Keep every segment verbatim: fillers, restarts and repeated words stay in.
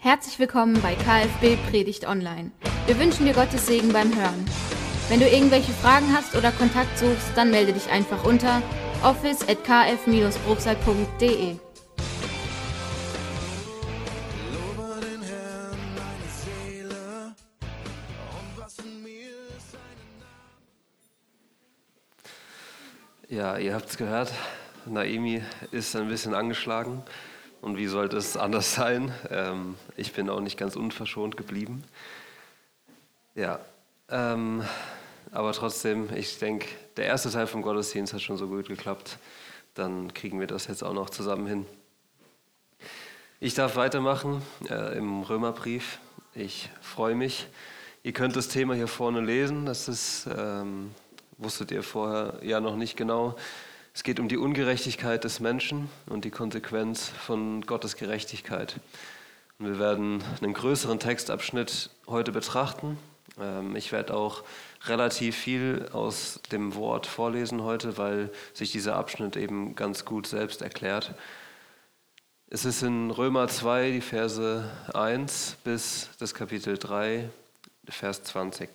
Herzlich willkommen bei K F B Predigt Online. Wir wünschen dir Gottes Segen beim Hören. Wenn du irgendwelche Fragen hast oder Kontakt suchst, dann melde dich einfach unter office at k f dash bruchsal punkt d e. Ja, ihr habt es gehört, Naemi ist ein bisschen angeschlagen und wie sollte es anders sein? Ähm, ich bin auch nicht ganz unverschont geblieben. Ja, ähm, aber trotzdem, ich denke, der erste Teil vom Gottesdienst hat schon so gut geklappt, dann kriegen wir das jetzt auch noch zusammen hin. Ich darf weitermachen äh, im Römerbrief. Ich freue mich. Ihr könnt das Thema hier vorne lesen, das ist... Ähm, wusstet ihr vorher ja noch nicht genau. Es geht um die Ungerechtigkeit des Menschen und die Konsequenz von Gottes Gerechtigkeit. Und wir werden einen größeren Textabschnitt heute betrachten. Ich werde auch relativ viel aus dem Wort vorlesen heute, weil sich dieser Abschnitt eben ganz gut selbst erklärt. Es ist in Römer zwei, die Verse eins bis das Kapitel drei, Vers zwanzig.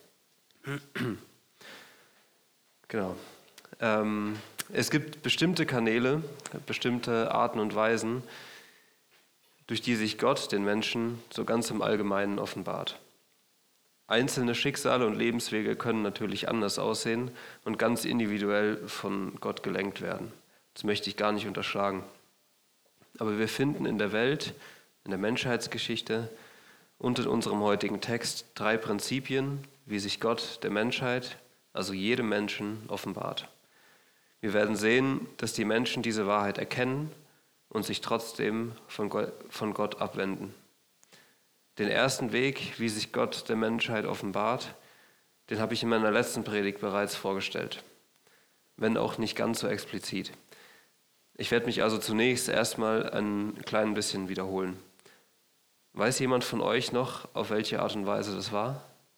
Genau. Ähm, es gibt bestimmte Kanäle, bestimmte Arten und Weisen, durch die sich Gott den Menschen so ganz im Allgemeinen offenbart. Einzelne Schicksale und Lebenswege können natürlich anders aussehen und ganz individuell von Gott gelenkt werden. Das möchte ich gar nicht unterschlagen. Aber wir finden in der Welt, in der Menschheitsgeschichte und in unserem heutigen Text drei Prinzipien, wie sich Gott der Menschheit, also jedem Menschen, offenbart. Wir werden sehen, dass die Menschen diese Wahrheit erkennen und sich trotzdem von Gott, von Gott abwenden. Den ersten Weg, wie sich Gott der Menschheit offenbart, den habe ich in meiner letzten Predigt bereits vorgestellt, wenn auch nicht ganz so explizit. Ich werde mich also zunächst erstmal ein klein bisschen wiederholen. Weiß jemand von euch noch, auf welche Art und Weise das war?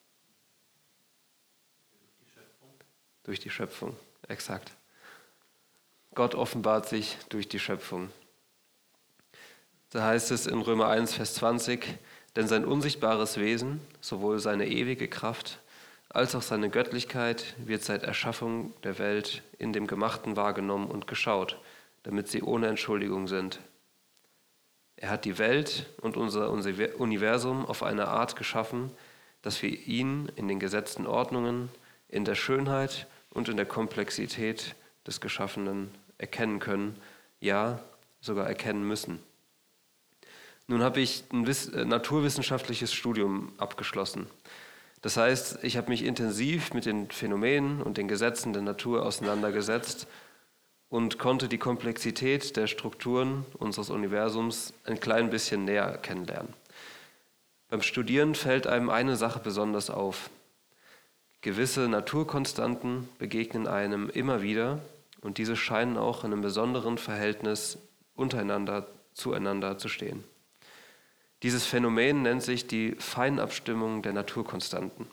Durch die Schöpfung, exakt. Gott offenbart sich durch die Schöpfung. Da heißt es in Römer eins, Vers zwanzig, denn sein unsichtbares Wesen, sowohl seine ewige Kraft als auch seine Göttlichkeit, wird seit Erschaffung der Welt in dem Gemachten wahrgenommen und geschaut, damit sie ohne Entschuldigung sind. Er hat die Welt und unser Universum auf eine Art geschaffen, dass wir ihn in den gesetzten Ordnungen, in der Schönheit und in der Komplexität des Geschaffenen erkennen können, ja, sogar erkennen müssen. Nun habe ich ein naturwissenschaftliches Studium abgeschlossen. Das heißt, ich habe mich intensiv mit den Phänomenen und den Gesetzen der Natur auseinandergesetzt und konnte die Komplexität der Strukturen unseres Universums ein klein bisschen näher kennenlernen. Beim Studieren fällt einem eine Sache besonders auf. Gewisse Naturkonstanten begegnen einem immer wieder und diese scheinen auch in einem besonderen Verhältnis untereinander zueinander zu stehen. Dieses Phänomen nennt sich die Feinabstimmung der Naturkonstanten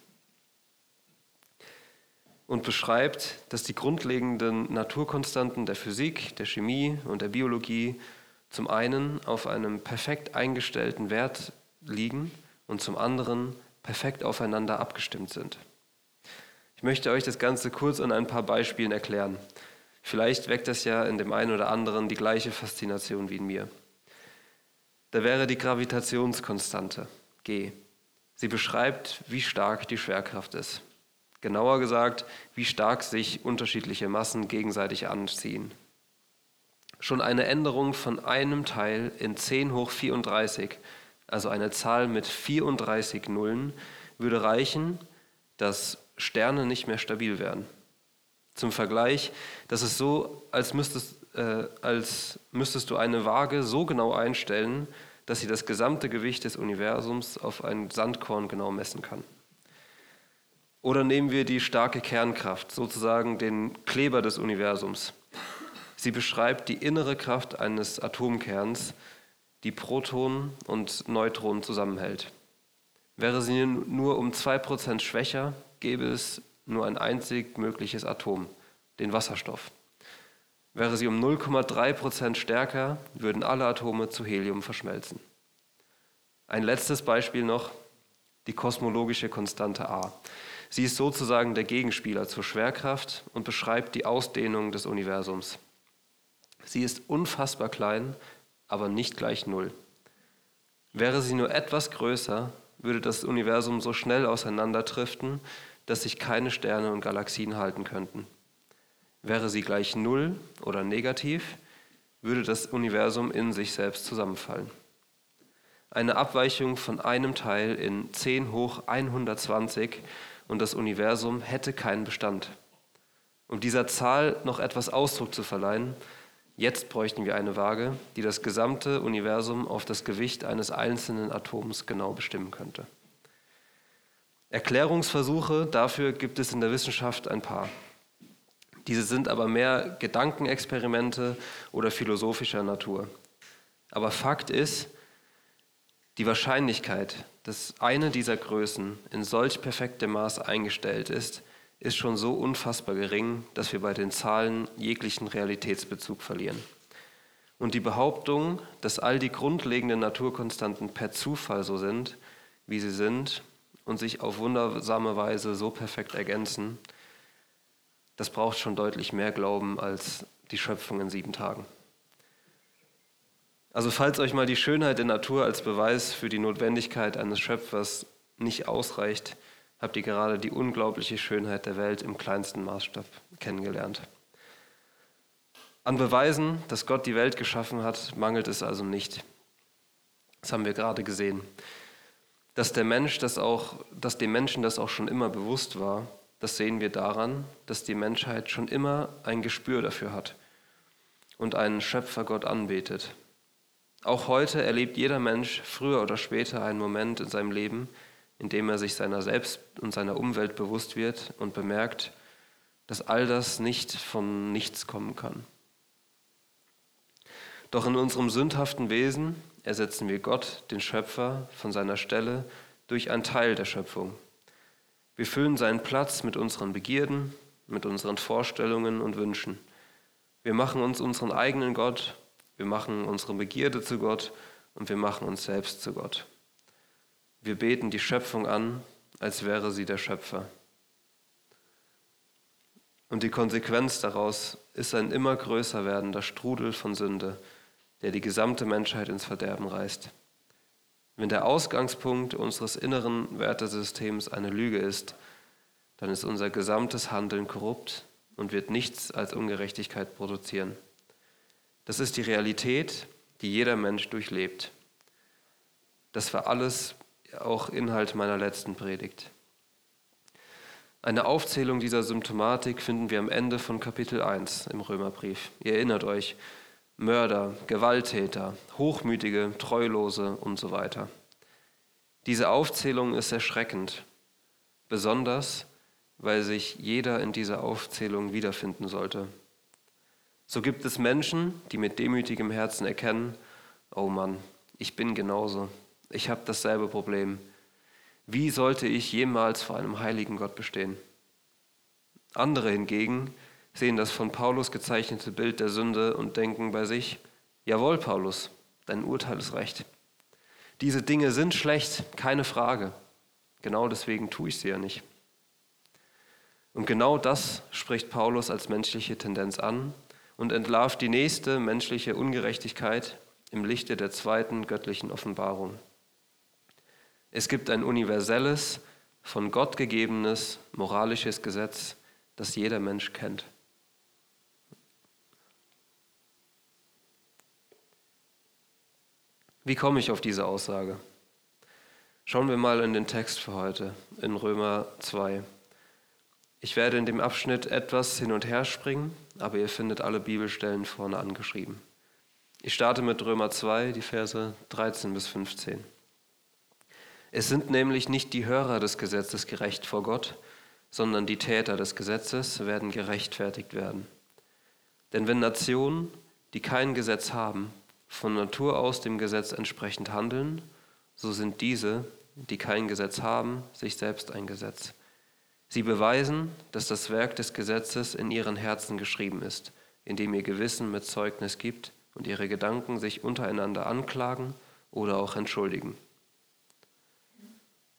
und beschreibt, dass die grundlegenden Naturkonstanten der Physik, der Chemie und der Biologie zum einen auf einem perfekt eingestellten Wert liegen und zum anderen perfekt aufeinander abgestimmt sind. Ich möchte euch das Ganze kurz an ein paar Beispielen erklären. Vielleicht weckt das ja in dem einen oder anderen die gleiche Faszination wie in mir. Da wäre die Gravitationskonstante, G. Sie beschreibt, wie stark die Schwerkraft ist. Genauer gesagt, wie stark sich unterschiedliche Massen gegenseitig anziehen. Schon eine Änderung von einem Teil in zehn hoch vierunddreißig, also eine Zahl mit vierunddreißig Nullen, würde reichen, dass Sterne nicht mehr stabil werden. Zum Vergleich, das ist so, als müsstest, äh, als müsstest du eine Waage so genau einstellen, dass sie das gesamte Gewicht des Universums auf ein Sandkorn genau messen kann. Oder nehmen wir die starke Kernkraft, sozusagen den Kleber des Universums. Sie beschreibt die innere Kraft eines Atomkerns, die Protonen und Neutronen zusammenhält. Wäre sie nur um zwei Prozent schwächer, gäbe es nur ein einzig mögliches Atom, den Wasserstoff. Wäre sie um null Komma drei Prozent stärker, würden alle Atome zu Helium verschmelzen. Ein letztes Beispiel noch, die kosmologische Konstante A. Sie ist sozusagen der Gegenspieler zur Schwerkraft und beschreibt die Ausdehnung des Universums. Sie ist unfassbar klein, aber nicht gleich Null. Wäre sie nur etwas größer, würde das Universum so schnell auseinanderdriften, dass sich keine Sterne und Galaxien halten könnten. Wäre sie gleich Null oder negativ, würde das Universum in sich selbst zusammenfallen. Eine Abweichung von einem Teil in zehn hoch hundertzwanzig und das Universum hätte keinen Bestand. Um dieser Zahl noch etwas Ausdruck zu verleihen, jetzt bräuchten wir eine Waage, die das gesamte Universum auf das Gewicht eines einzelnen Atoms genau bestimmen könnte. Erklärungsversuche dafür gibt es in der Wissenschaft ein paar. Diese sind aber mehr Gedankenexperimente oder philosophischer Natur. Aber Fakt ist, die Wahrscheinlichkeit, dass eine dieser Größen in solch perfektem Maß eingestellt ist, ist schon so unfassbar gering, dass wir bei den Zahlen jeglichen Realitätsbezug verlieren. Und die Behauptung, dass all die grundlegenden Naturkonstanten per Zufall so sind, wie sie sind und sich auf wundersame Weise so perfekt ergänzen, das braucht schon deutlich mehr Glauben als die Schöpfung in sieben Tagen. Also falls euch mal die Schönheit der Natur als Beweis für die Notwendigkeit eines Schöpfers nicht ausreicht, habt ihr gerade die unglaubliche Schönheit der Welt im kleinsten Maßstab kennengelernt. An Beweisen, dass Gott die Welt geschaffen hat, mangelt es also nicht. Das haben wir gerade gesehen. Dass der Mensch das auch, dass dem Menschen das auch schon immer bewusst war, das sehen wir daran, dass die Menschheit schon immer ein Gespür dafür hat und einen Schöpfergott anbetet. Auch heute erlebt jeder Mensch früher oder später einen Moment in seinem Leben, in dem er sich seiner selbst und seiner Umwelt bewusst wird und bemerkt, dass all das nicht von nichts kommen kann. Doch in unserem sündhaften Wesen ersetzen wir Gott, den Schöpfer, von seiner Stelle durch einen Teil der Schöpfung. Wir füllen seinen Platz mit unseren Begierden, mit unseren Vorstellungen und Wünschen. Wir machen uns unseren eigenen Gott, wir machen unsere Begierde zu Gott und wir machen uns selbst zu Gott. Wir beten die Schöpfung an, als wäre sie der Schöpfer. Und die Konsequenz daraus ist ein immer größer werdender Strudel von Sünde, der die gesamte Menschheit ins Verderben reißt. Wenn der Ausgangspunkt unseres inneren Wertesystems eine Lüge ist, dann ist unser gesamtes Handeln korrupt und wird nichts als Ungerechtigkeit produzieren. Das ist die Realität, die jeder Mensch durchlebt. Das war alles auch Inhalt meiner letzten Predigt. Eine Aufzählung dieser Symptomatik finden wir am Ende von Kapitel eins im Römerbrief. Ihr erinnert euch, Mörder, Gewalttäter, Hochmütige, Treulose und so weiter. Diese Aufzählung ist erschreckend, besonders weil sich jeder in dieser Aufzählung wiederfinden sollte. So gibt es Menschen, die mit demütigem Herzen erkennen, oh Mann, ich bin genauso, ich habe dasselbe Problem. Wie sollte ich jemals vor einem heiligen Gott bestehen? Andere hingegen sehen das von Paulus gezeichnete Bild der Sünde und denken bei sich, jawohl Paulus, dein Urteil ist recht. Diese Dinge sind schlecht, keine Frage. Genau deswegen tue ich sie ja nicht. Und genau das spricht Paulus als menschliche Tendenz an und entlarvt die nächste menschliche Ungerechtigkeit im Lichte der zweiten göttlichen Offenbarung. Es gibt ein universelles, von Gott gegebenes, moralisches Gesetz, das jeder Mensch kennt. Wie komme ich auf diese Aussage? Schauen wir mal in den Text für heute, in Römer zwei. Ich werde in dem Abschnitt etwas hin und her springen, aber ihr findet alle Bibelstellen vorne angeschrieben. Ich starte mit Römer zwei, die Verse dreizehn bis fünfzehn. Es sind nämlich nicht die Hörer des Gesetzes gerecht vor Gott, sondern die Täter des Gesetzes werden gerechtfertigt werden. Denn wenn Nationen, die kein Gesetz haben, von Natur aus dem Gesetz entsprechend handeln, so sind diese, die kein Gesetz haben, sich selbst ein Gesetz. Sie beweisen, dass das Werk des Gesetzes in ihren Herzen geschrieben ist, indem ihr Gewissen mit Zeugnis gibt und ihre Gedanken sich untereinander anklagen oder auch entschuldigen.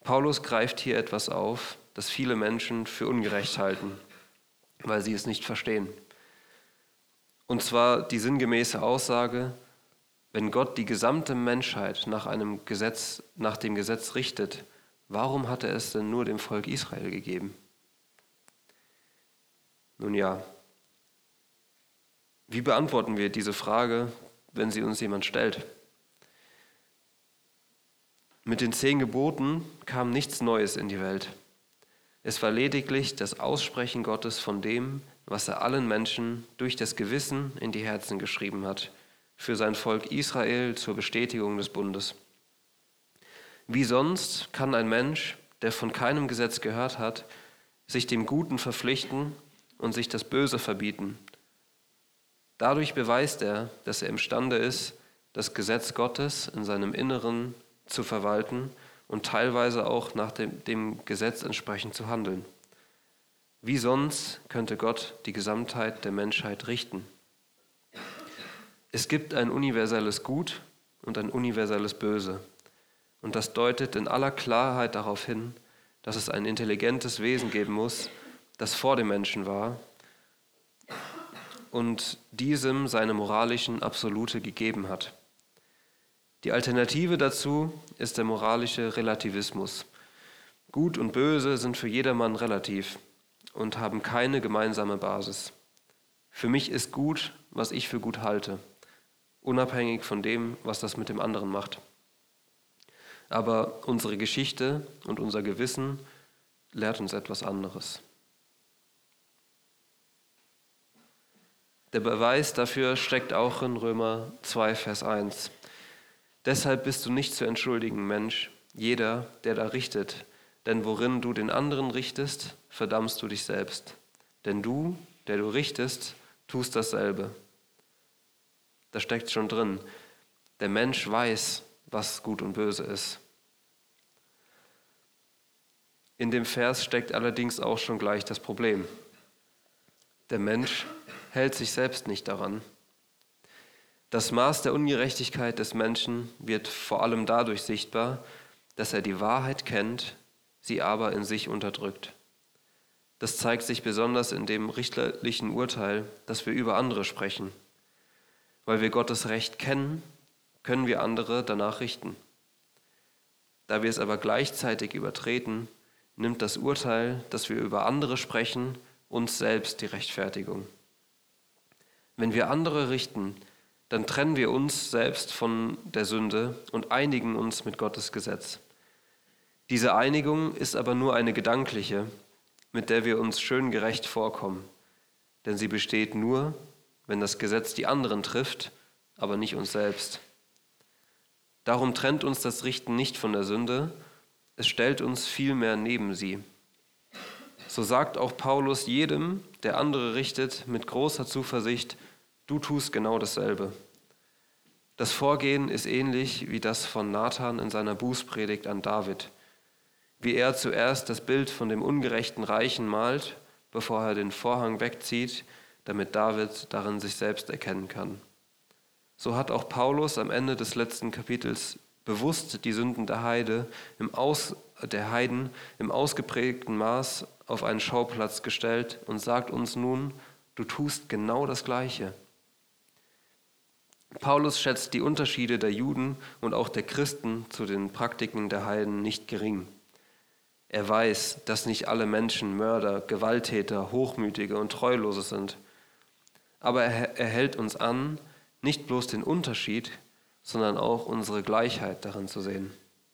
Paulus greift hier etwas auf, das viele Menschen für ungerecht halten, weil sie es nicht verstehen. Und zwar die sinngemäße Aussage, wenn Gott die gesamte Menschheit nach einem Gesetz, nach dem Gesetz richtet, warum hat er es denn nur dem Volk Israel gegeben? Nun ja, wie beantworten wir diese Frage, wenn sie uns jemand stellt? Mit den zehn Geboten kam nichts Neues in die Welt. Es war lediglich das Aussprechen Gottes von dem, was er allen Menschen durch das Gewissen in die Herzen geschrieben hat, für sein Volk Israel zur Bestätigung des Bundes. Wie sonst kann ein Mensch, der von keinem Gesetz gehört hat, sich dem Guten verpflichten und sich das Böse verbieten? Dadurch beweist er, dass er imstande ist, das Gesetz Gottes in seinem Inneren zu verwalten und teilweise auch nach dem, dem Gesetz entsprechend zu handeln. Wie sonst könnte Gott die Gesamtheit der Menschheit richten? Es gibt ein universelles Gut und ein universelles Böse. Und das deutet in aller Klarheit darauf hin, dass es ein intelligentes Wesen geben muss, das vor dem Menschen war und diesem seine moralischen Absolute gegeben hat. Die Alternative dazu ist der moralische Relativismus. Gut und Böse sind für jedermann relativ und haben keine gemeinsame Basis. Für mich ist gut, was ich für gut halte, unabhängig von dem, was das mit dem anderen macht. Aber unsere Geschichte und unser Gewissen lehrt uns etwas anderes. Der Beweis dafür steckt auch in Römer zwei, Vers eins. Deshalb bist du nicht zu entschuldigen, Mensch, jeder, der da richtet, denn worin du den anderen richtest, verdammst du dich selbst. Denn du, der du richtest, tust dasselbe. Da steckt schon drin, der Mensch weiß, was gut und böse ist. In dem Vers steckt allerdings auch schon gleich das Problem. Der Mensch hält sich selbst nicht daran. Das Maß der Ungerechtigkeit des Menschen wird vor allem dadurch sichtbar, dass er die Wahrheit kennt, sie aber in sich unterdrückt. Das zeigt sich besonders in dem richterlichen Urteil, das wir über andere sprechen. Weil wir Gottes Recht kennen, können wir andere danach richten. Da wir es aber gleichzeitig übertreten, nimmt das Urteil, das wir über andere sprechen, uns selbst die Rechtfertigung. Wenn wir andere richten, dann trennen wir uns selbst von der Sünde und einigen uns mit Gottes Gesetz. Diese Einigung ist aber nur eine gedankliche, mit der wir uns schön gerecht vorkommen, denn sie besteht nur, wenn das Gesetz die anderen trifft, aber nicht uns selbst. Darum trennt uns das Richten nicht von der Sünde, es stellt uns vielmehr neben sie. So sagt auch Paulus jedem, der andere richtet, mit großer Zuversicht, du tust genau dasselbe. Das Vorgehen ist ähnlich wie das von Nathan in seiner Bußpredigt an David. Wie er zuerst das Bild von dem ungerechten Reichen malt, bevor er den Vorhang wegzieht, damit David darin sich selbst erkennen kann. So hat auch Paulus am Ende des letzten Kapitels bewusst die Sünden der Heide im Aus, der Heiden im ausgeprägten Maß auf einen Schauplatz gestellt und sagt uns nun, du tust genau das Gleiche. Paulus schätzt die Unterschiede der Juden und auch der Christen zu den Praktiken der Heiden nicht gering. Er weiß, dass nicht alle Menschen Mörder, Gewalttäter, Hochmütige und Treulose sind. Aber er, er hält uns an, nicht bloß den Unterschied, sondern auch unsere Gleichheit darin zu sehen.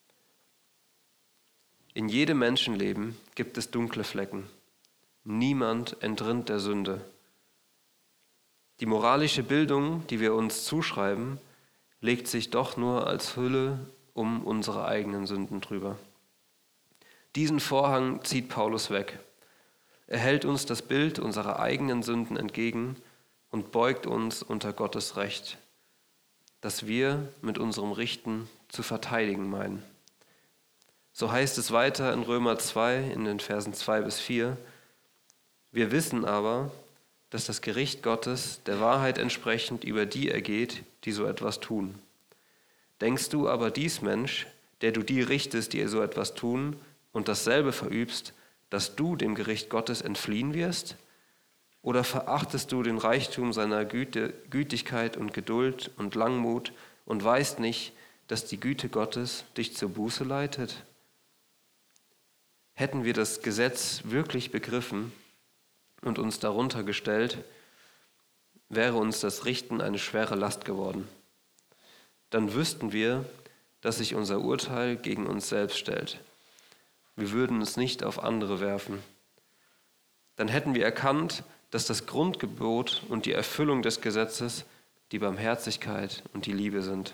In jedem Menschenleben gibt es dunkle Flecken. Niemand entrinnt der Sünde. Die moralische Bildung, die wir uns zuschreiben, legt sich doch nur als Hülle um unsere eigenen Sünden drüber. Diesen Vorhang zieht Paulus weg. Er hält uns das Bild unserer eigenen Sünden entgegen und beugt uns unter Gottes Recht, das wir mit unserem Richten zu verteidigen meinen. So heißt es weiter in Römer zwei, in den Versen zwei bis vier, wir wissen aber, dass das Gericht Gottes der Wahrheit entsprechend über die ergeht, die so etwas tun. Denkst du aber dies, Mensch, der du die richtest, die so etwas tun und dasselbe verübst, dass du dem Gericht Gottes entfliehen wirst? Oder verachtest du den Reichtum seiner Güte, Gütigkeit und Geduld und Langmut und weißt nicht, dass die Güte Gottes dich zur Buße leitet? Hätten wir das Gesetz wirklich begriffen und uns darunter gestellt, wäre uns das Richten eine schwere Last geworden. Dann wüssten wir, dass sich unser Urteil gegen uns selbst stellt. Wir würden es nicht auf andere werfen. Dann hätten wir erkannt, dass das Grundgebot und die Erfüllung des Gesetzes die Barmherzigkeit und die Liebe sind.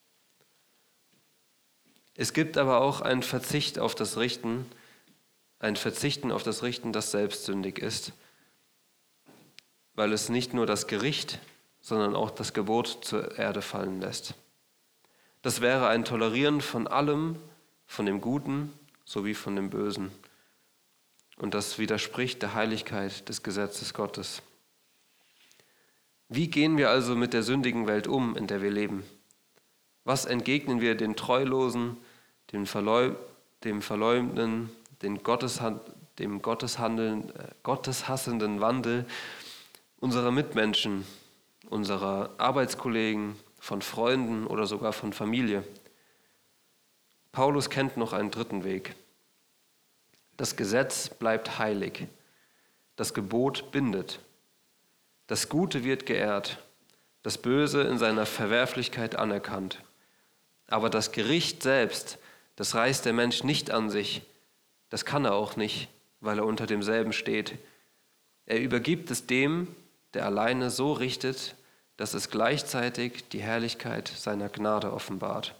Es gibt aber auch einen Verzicht auf das Richten, ein Verzichten auf das Richten, das selbstsündig ist, weil es nicht nur das Gericht, sondern auch das Gebot zur Erde fallen lässt. Das wäre ein Tolerieren von allem, von dem Guten sowie von dem Bösen. Und das widerspricht der Heiligkeit des Gesetzes Gottes. Wie gehen wir also mit der sündigen Welt um, in der wir leben? Was entgegnen wir den Treulosen, dem, Verleum- dem Verleumden, den Gotteshand- dem Gotteshandeln, äh, gotteshassenden Wandel unserer Mitmenschen, unserer Arbeitskollegen, von Freunden oder sogar von Familie? Paulus kennt noch einen dritten Weg. Das Gesetz bleibt heilig. Das Gebot bindet. Das Gute wird geehrt. Das Böse in seiner Verwerflichkeit anerkannt. Aber das Gericht selbst, das reißt der Mensch nicht an sich. Das kann er auch nicht, weil er unter demselben steht. Er übergibt es dem, der alleine so richtet, dass es gleichzeitig die Herrlichkeit seiner Gnade offenbart.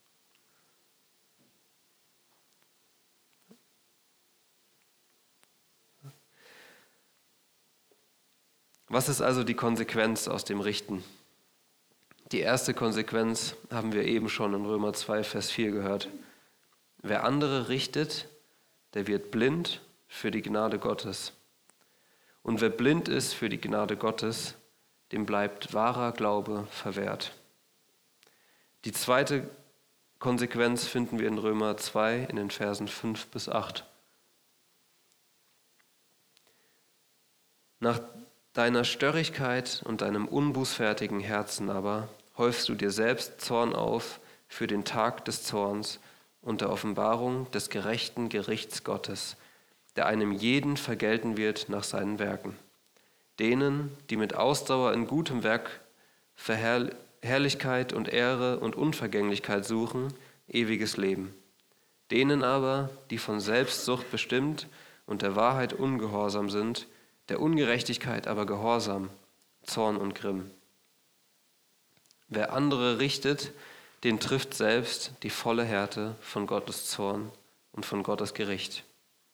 Was ist also die Konsequenz aus dem Richten? Die erste Konsequenz haben wir eben schon in Römer zwei, Vers vier gehört. Wer andere richtet, der wird blind für die Gnade Gottes. Und wer blind ist für die Gnade Gottes, dem bleibt wahrer Glaube verwehrt. Die zweite Konsequenz finden wir in Römer zwei in den Versen fünf bis acht. Nach deiner Störrigkeit und deinem unbußfertigen Herzen aber häufst du dir selbst Zorn auf für den Tag des Zorns und der Offenbarung des gerechten Gerichts Gottes, der einem jeden vergelten wird nach seinen Werken. Denen, die mit Ausdauer in gutem Werk für Herrlichkeit und Ehre und Unvergänglichkeit suchen, ewiges Leben. Denen aber, die von Selbstsucht bestimmt und der Wahrheit ungehorsam sind, der Ungerechtigkeit aber gehorsam, Zorn und Grimm. Wer andere richtet, den trifft selbst die volle Härte von Gottes Zorn und von Gottes Gericht.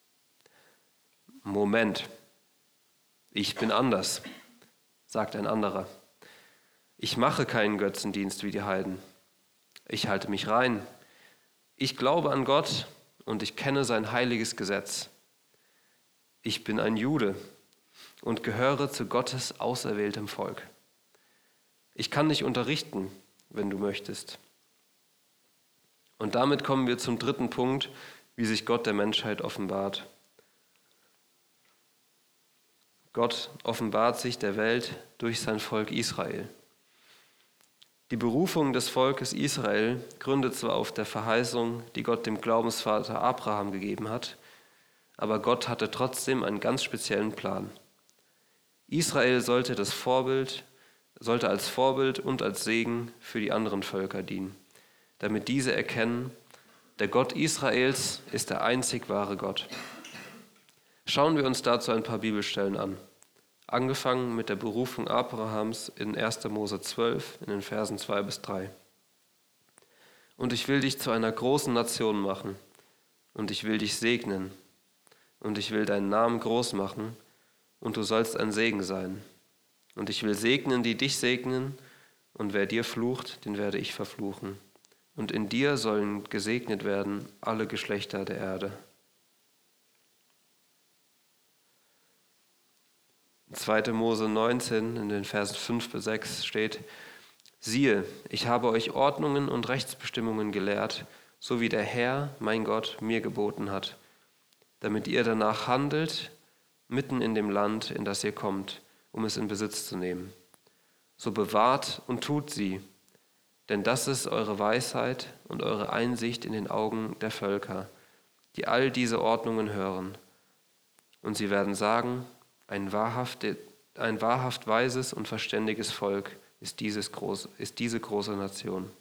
Moment, ich bin anders, sagt ein anderer. Ich mache keinen Götzendienst wie die Heiden. Ich halte mich rein. Ich glaube an Gott und ich kenne sein heiliges Gesetz. Ich bin ein Jude und gehöre zu Gottes auserwähltem Volk. Ich kann dich unterrichten, wenn du möchtest. Und damit kommen wir zum dritten Punkt, wie sich Gott der Menschheit offenbart. Gott offenbart sich der Welt durch sein Volk Israel. Die Berufung des Volkes Israel gründet zwar auf der Verheißung, die Gott dem Glaubensvater Abraham gegeben hat, aber Gott hatte trotzdem einen ganz speziellen Plan. Israel sollte das Vorbild, sollte als Vorbild und als Segen für die anderen Völker dienen, damit diese erkennen, der Gott Israels ist der einzig wahre Gott. Schauen wir uns dazu ein paar Bibelstellen an. Angefangen mit der Berufung Abrahams in erster Mose zwölf in den Versen zwei bis drei. Und ich will dich zu einer großen Nation machen, und ich will dich segnen, und ich will deinen Namen groß machen, und du sollst ein Segen sein. Und ich will segnen, die dich segnen, und wer dir flucht, den werde ich verfluchen. Und in dir sollen gesegnet werden alle Geschlechter der Erde. In zweiter Mose neunzehn, in den Versen fünf bis sechs steht: Siehe, ich habe euch Ordnungen und Rechtsbestimmungen gelehrt so wie der Herr, mein Gott, mir geboten hat, damit ihr danach handelt, mitten in dem Land, in das ihr kommt, um es in Besitz zu nehmen. So bewahrt und tut sie, denn das ist eure Weisheit und eure Einsicht in den Augen der Völker, die all diese Ordnungen hören. Und sie werden sagen, ein wahrhaft, ein wahrhaft weises und verständiges Volk ist, dieses groß, ist diese große Nation.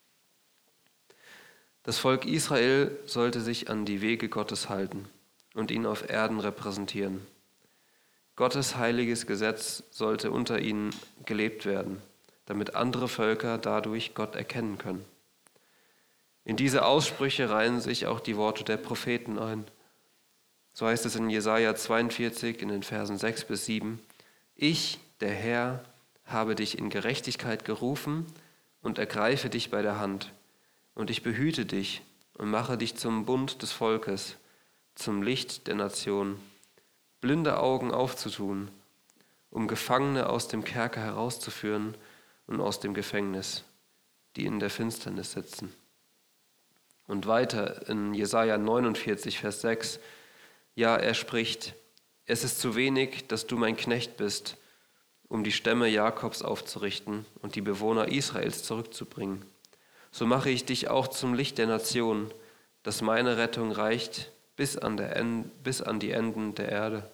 Das Volk Israel sollte sich an die Wege Gottes halten und ihn auf Erden repräsentieren. Gottes heiliges Gesetz sollte unter ihnen gelebt werden, damit andere Völker dadurch Gott erkennen können. In diese Aussprüche reihen sich auch die Worte der Propheten ein. So heißt es in Jesaja zweiundvierzig in den Versen sechs bis sieben: Ich, der Herr, habe dich in Gerechtigkeit gerufen und ergreife dich bei der Hand. Und ich behüte dich und mache dich zum Bund des Volkes, zum Licht der Nation, blinde Augen aufzutun, um Gefangene aus dem Kerker herauszuführen und aus dem Gefängnis, die in der Finsternis sitzen. Und weiter in Jesaja neunundvierzig, Vers sechs: Ja, er spricht, es ist zu wenig, dass du mein Knecht bist, um die Stämme Jakobs aufzurichten und die Bewohner Israels zurückzubringen. So mache ich dich auch zum Licht der Nation, dass meine Rettung reicht bis an, der End, bis an die Enden der Erde.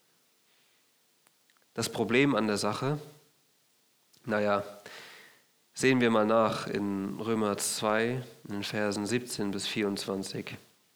Das Problem an der Sache, naja, sehen wir mal nach in Römer zwei, in den Versen siebzehn bis vierundzwanzig.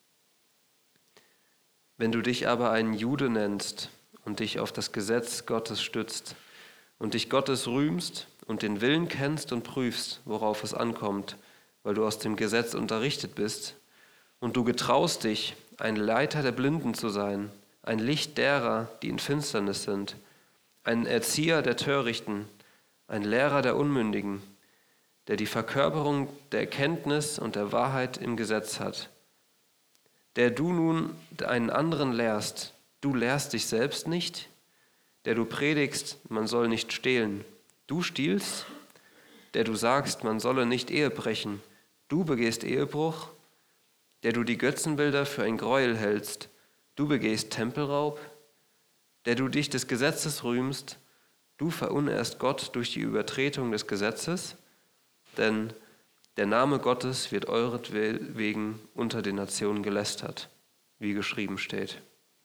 Wenn du dich aber ein Jude nennst und dich auf das Gesetz Gottes stützt und dich Gottes rühmst und den Willen kennst und prüfst, worauf es ankommt, weil du aus dem Gesetz unterrichtet bist, und du getraust dich, ein Leiter der Blinden zu sein, ein Licht derer, die in Finsternis sind, ein Erzieher der Törichten, ein Lehrer der Unmündigen, der die Verkörperung der Erkenntnis und der Wahrheit im Gesetz hat, der du nun einen anderen lehrst, du lehrst dich selbst nicht, der du predigst, man soll nicht stehlen, du stiehlst, der du sagst, man solle nicht Ehe brechen, du begehst Ehebruch, der du die Götzenbilder für ein Gräuel hältst, du begehst Tempelraub, der du dich des Gesetzes rühmst, du verunehrst Gott durch die Übertretung des Gesetzes, denn der Name Gottes wird euretwegen unter den Nationen gelästert, wie geschrieben steht.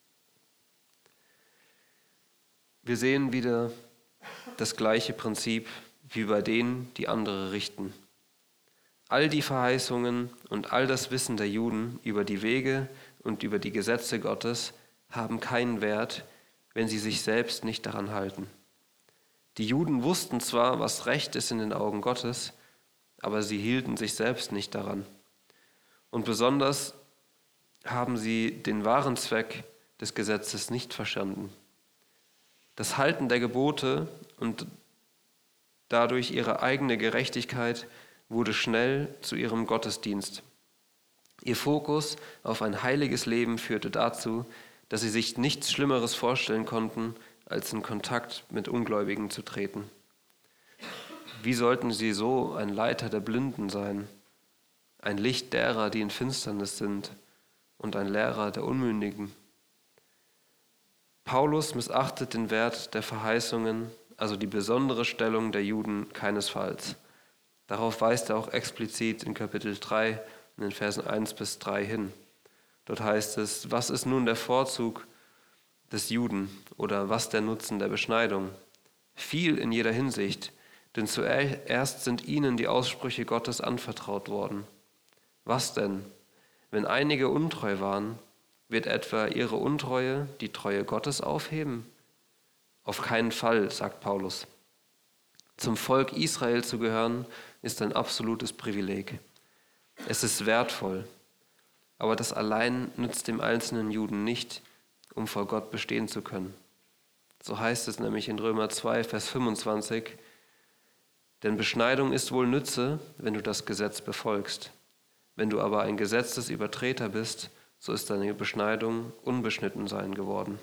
Wir sehen wieder das gleiche Prinzip wie bei denen, die andere richten. All die Verheißungen und all das Wissen der Juden über die Wege und über die Gesetze Gottes haben keinen Wert, wenn sie sich selbst nicht daran halten. Die Juden wussten zwar, was recht ist in den Augen Gottes, aber sie hielten sich selbst nicht daran. Und besonders haben sie den wahren Zweck des Gesetzes nicht verstanden. Das Halten der Gebote und dadurch ihre eigene Gerechtigkeit wurde schnell zu ihrem Gottesdienst. Ihr Fokus auf ein heiliges Leben führte dazu, dass sie sich nichts Schlimmeres vorstellen konnten, als in Kontakt mit Ungläubigen zu treten. Wie sollten sie so ein Leiter der Blinden sein, ein Licht derer, die in Finsternis sind, und ein Lehrer der Unmündigen? Paulus missachtet den Wert der Verheißungen, also die besondere Stellung der Juden, keinesfalls. Darauf weist er auch explizit in Kapitel drei, in den Versen eins bis drei hin. Dort heißt es: Was ist nun der Vorzug des Juden oder was der Nutzen der Beschneidung? Viel in jeder Hinsicht, denn zuerst sind ihnen die Aussprüche Gottes anvertraut worden. Was denn? Wenn einige untreu waren, wird etwa ihre Untreue die Treue Gottes aufheben? Auf keinen Fall, sagt Paulus. Zum Volk Israel zu gehören, ist ein absolutes Privileg. Es ist wertvoll, aber das allein nützt dem einzelnen Juden nicht, um vor Gott bestehen zu können. So heißt es nämlich in Römer zwei, Vers fünfundzwanzig: Denn Beschneidung ist wohl Nütze, wenn du das Gesetz befolgst. Wenn du aber ein Gesetzesübertreter bist, so ist deine Beschneidung Unbeschnittensein geworden.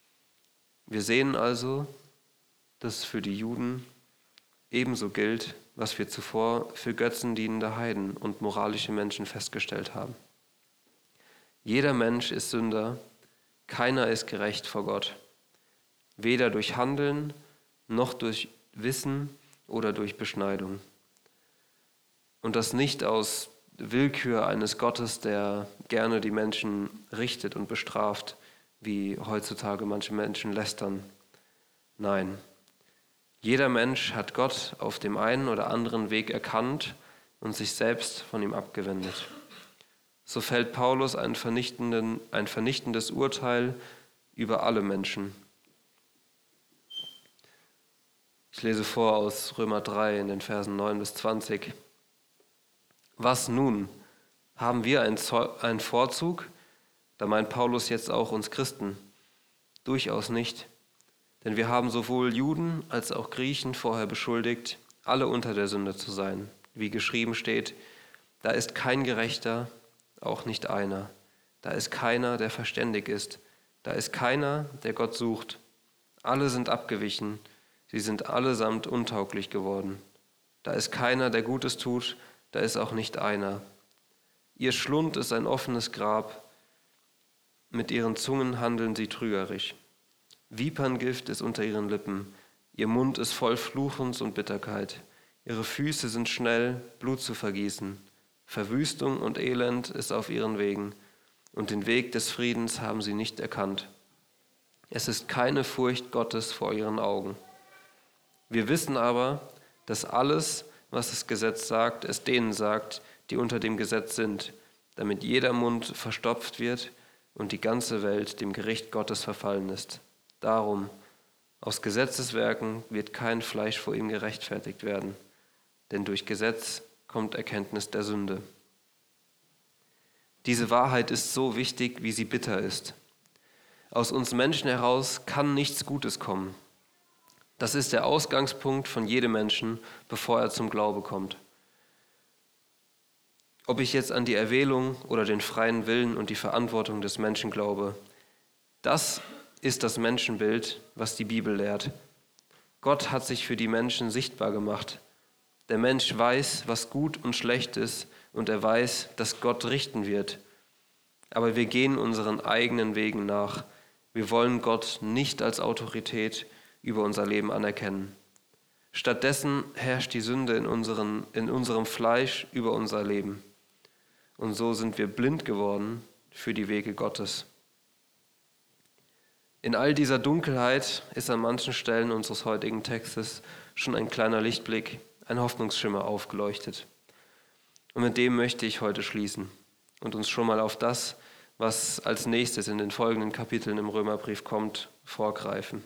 Wir sehen also, dass für die Juden ebenso gilt was wir zuvor für götzendienende Heiden und moralische Menschen festgestellt haben. Jeder Mensch ist Sünder, keiner ist gerecht vor Gott, weder durch Handeln noch durch Wissen oder durch Beschneidung. Und das nicht aus Willkür eines Gottes, der gerne die Menschen richtet und bestraft, wie heutzutage manche Menschen lästern. Nein, jeder Mensch hat Gott auf dem einen oder anderen Weg erkannt und sich selbst von ihm abgewendet. So fällt Paulus ein, vernichtenden, ein vernichtendes Urteil über alle Menschen. Ich lese vor aus Römer drei in den Versen neun bis zwanzig. Was nun? Haben wir einen, einen Vorzug? Da meint Paulus jetzt auch uns Christen. Durchaus nicht. Denn wir haben sowohl Juden als auch Griechen vorher beschuldigt, alle unter der Sünde zu sein. Wie geschrieben steht, da ist kein Gerechter, auch nicht einer. Da ist keiner, der verständig ist. Da ist keiner, der Gott sucht. Alle sind abgewichen. Sie sind allesamt untauglich geworden. Da ist keiner, der Gutes tut. Da ist auch nicht einer. Ihr Schlund ist ein offenes Grab. Mit ihren Zungen handeln sie trügerisch. Viperngift ist unter ihren Lippen. Ihr Mund ist voll Fluchens und Bitterkeit. Ihre Füße sind schnell, Blut zu vergießen. Verwüstung und Elend ist auf ihren Wegen. Und den Weg des Friedens haben sie nicht erkannt. Es ist keine Furcht Gottes vor ihren Augen. Wir wissen aber, dass alles, was das Gesetz sagt, es denen sagt, die unter dem Gesetz sind, damit jeder Mund verstopft wird und die ganze Welt dem Gericht Gottes verfallen ist. Darum, aus Gesetzeswerken wird kein Fleisch vor ihm gerechtfertigt werden, denn durch Gesetz kommt Erkenntnis der Sünde. Diese Wahrheit ist so wichtig, wie sie bitter ist. Aus uns Menschen heraus kann nichts Gutes kommen. Das ist der Ausgangspunkt von jedem Menschen, bevor er zum Glaube kommt. Ob ich jetzt an die Erwählung oder den freien Willen und die Verantwortung des Menschen glaube, das ist das Menschenbild, was die Bibel lehrt. Gott hat sich für die Menschen sichtbar gemacht. Der Mensch weiß, was gut und schlecht ist, und er weiß, dass Gott richten wird. Aber wir gehen unseren eigenen Wegen nach. Wir wollen Gott nicht als Autorität über unser Leben anerkennen. Stattdessen herrscht die Sünde in, unseren, in unserem Fleisch über unser Leben. Und so sind wir blind geworden für die Wege Gottes. In all dieser Dunkelheit ist an manchen Stellen unseres heutigen Textes schon ein kleiner Lichtblick, ein Hoffnungsschimmer aufgeleuchtet. Und mit dem möchte ich heute schließen und uns schon mal auf das, was als nächstes in den folgenden Kapiteln im Römerbrief kommt, vorgreifen.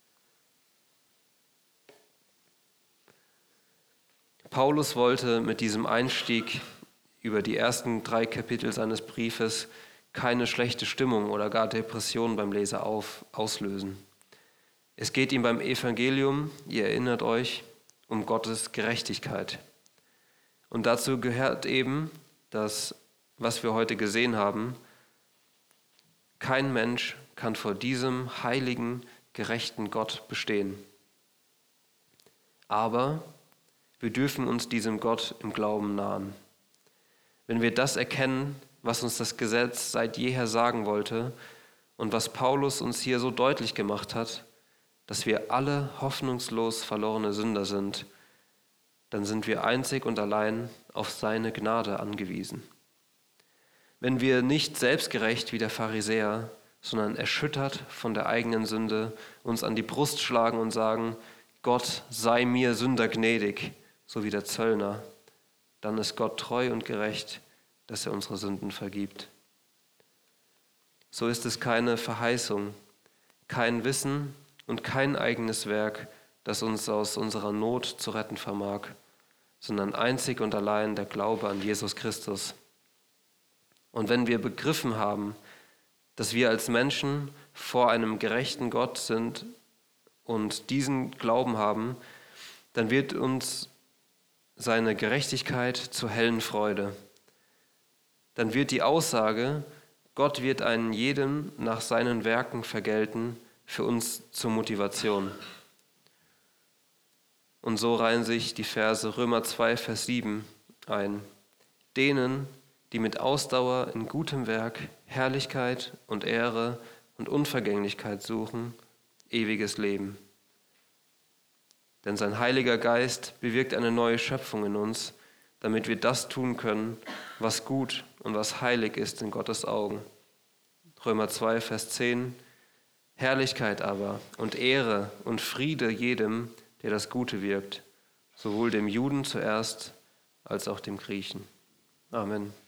Paulus wollte mit diesem Einstieg über die ersten drei Kapitel seines Briefes keine schlechte Stimmung oder gar Depression beim Leser auf, auslösen. Es geht ihm beim Evangelium, ihr erinnert euch, um Gottes Gerechtigkeit. Und dazu gehört eben, dass, was wir heute gesehen haben, kein Mensch kann vor diesem heiligen, gerechten Gott bestehen. Aber wir dürfen uns diesem Gott im Glauben nahen. Wenn wir das erkennen, was uns das Gesetz seit jeher sagen wollte und was Paulus uns hier so deutlich gemacht hat, dass wir alle hoffnungslos verlorene Sünder sind, dann sind wir einzig und allein auf seine Gnade angewiesen. Wenn wir nicht selbstgerecht wie der Pharisäer, sondern erschüttert von der eigenen Sünde uns an die Brust schlagen und sagen, Gott sei mir Sünder gnädig, so wie der Zöllner, dann ist Gott treu und gerecht, dass er unsere Sünden vergibt. So ist es keine Verheißung, kein Wissen und kein eigenes Werk, das uns aus unserer Not zu retten vermag, sondern einzig und allein der Glaube an Jesus Christus. Und wenn wir begriffen haben, dass wir als Menschen vor einem gerechten Gott sind und diesen Glauben haben, dann wird uns seine Gerechtigkeit zur hellen Freude. Dann wird die Aussage, Gott wird einen jedem nach seinen Werken vergelten, für uns zur Motivation. Und so reihen sich die Verse Römer zwei, Vers sieben ein. Denen, die mit Ausdauer in gutem Werk Herrlichkeit und Ehre und Unvergänglichkeit suchen, ewiges Leben. Denn sein Heiliger Geist bewirkt eine neue Schöpfung in uns, damit wir das tun können, was gut und was heilig ist in Gottes Augen. Römer zwei, Vers zehn. Herrlichkeit aber und Ehre und Friede jedem, der das Gute wirkt, sowohl dem Juden zuerst als auch dem Griechen. Amen.